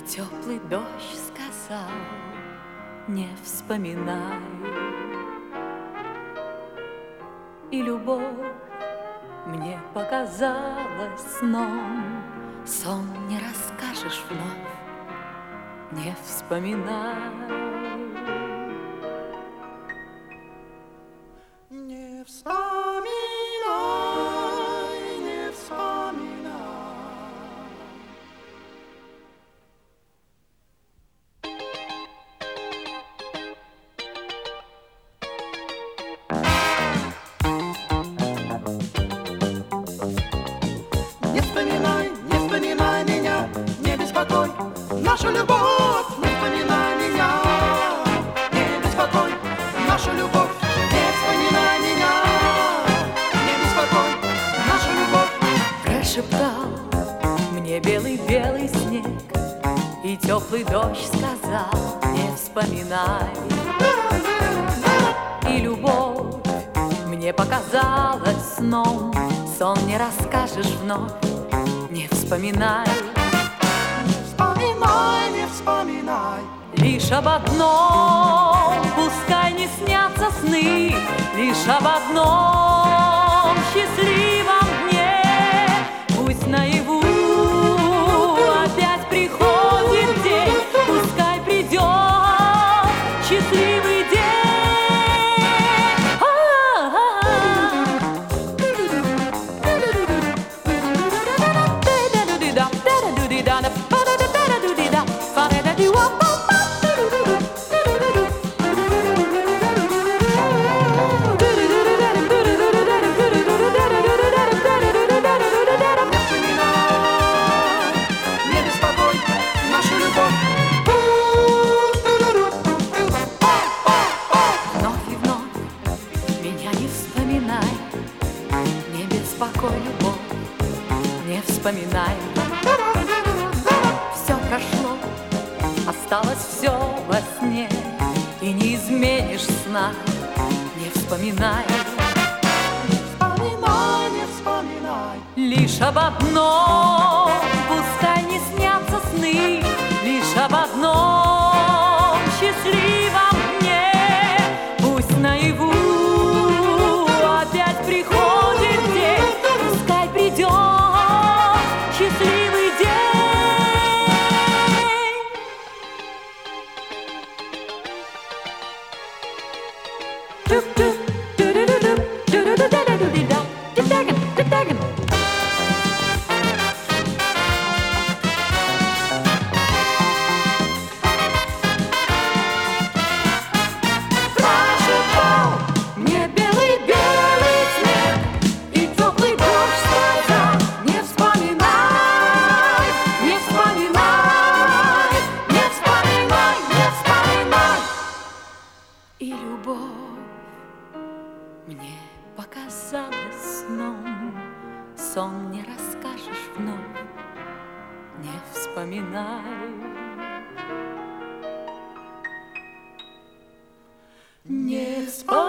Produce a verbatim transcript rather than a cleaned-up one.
теплый дождь сказал: не вспоминай. И любовь мне показалась сном, сон не расскажешь вновь, не вспоминай. Не вспоминай, не вспоминай. Не вспоминай, не вспоминай меня, не беспокой нашу любовь. Не вспоминай меня, не беспокой нашу любовь. Не вспоминай меня, не беспокой нашу любовь. Прошептал мне белый-белый снег, и теплый дождь сказал: не вспоминай. И любовь мне показалась сном, сон не расскажешь вновь, не вспоминай. Не вспоминай, не вспоминай. Лишь об одном, пускай не снятся сны, лишь об одном счастливом дне. Пусть наяву опять приходит день, пускай придет счастливый день. Спокой, любовь, не вспоминай. Все прошло, осталось все во сне, и не изменишь сна, не вспоминай. Не вспоминай, не вспоминай. Лишь об одном, пускай не снятся сны, лишь об одном счастливом дне. Пусть наяву опять приходит день, пускай придет счастливый день. И любовь мне показалась сном, сон не расскажешь вновь, не вспоминай. Не вспоминай.